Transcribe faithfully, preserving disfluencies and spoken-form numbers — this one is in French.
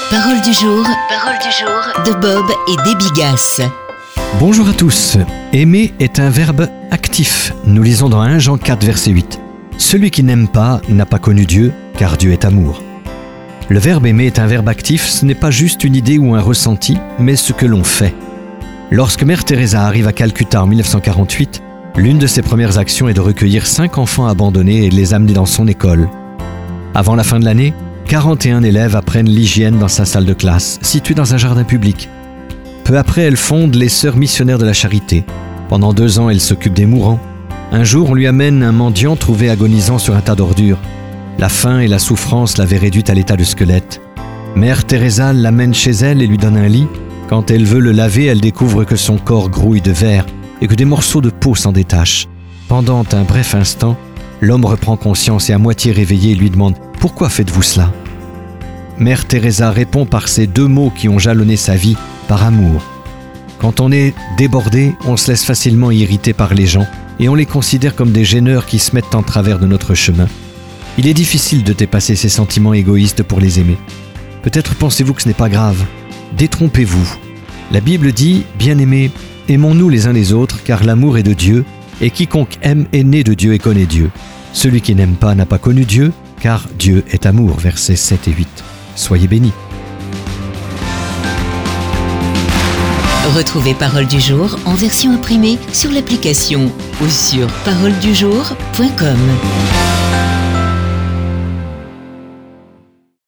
Parole du jour, parole du jour de Bob et Debbie Gass. Bonjour à tous. Aimer est un verbe actif. Nous lisons dans premier Jean quatre, verset huit. Celui qui n'aime pas n'a pas connu Dieu, car Dieu est amour. Le verbe aimer est un verbe actif, ce n'est pas juste une idée ou un ressenti, mais ce que l'on fait. Lorsque Mère Teresa arrive à Calcutta en dix-neuf cent quarante-huit, l'une de ses premières actions est de recueillir cinq enfants abandonnés et de les amener dans son école. Avant la fin de l'année, quarante et un élèves apprennent l'hygiène dans sa salle de classe, située dans un jardin public. Peu après, elle fonde les Sœurs missionnaires de la charité. Pendant deux ans, elle s'occupe des mourants. Un jour, on lui amène un mendiant trouvé agonisant sur un tas d'ordures. La faim et la souffrance l'avaient réduite à l'état de squelette. Mère Teresa l'amène chez elle et lui donne un lit. Quand elle veut le laver, elle découvre que son corps grouille de verre et que des morceaux de peau s'en détachent. Pendant un bref instant, l'homme reprend conscience et à moitié réveillé lui demande « Pourquoi faites-vous cela ?» Mère Teresa répond par ces deux mots qui ont jalonné sa vie, par amour. Quand on est débordé, on se laisse facilement irriter par les gens et on les considère comme des gêneurs qui se mettent en travers de notre chemin. Il est difficile de dépasser ces sentiments égoïstes pour les aimer. Peut-être pensez-vous que ce n'est pas grave. Détrompez-vous. La Bible dit « Bien-aimés, aimons-nous les uns les autres, car l'amour est de Dieu, et quiconque aime est né de Dieu et connaît Dieu. Celui qui n'aime pas n'a pas connu Dieu, car Dieu est amour. » Versets sept et huit. Soyez bénis. Retrouvez Parole du jour en version imprimée sur l'application ou sur parole du jour point com.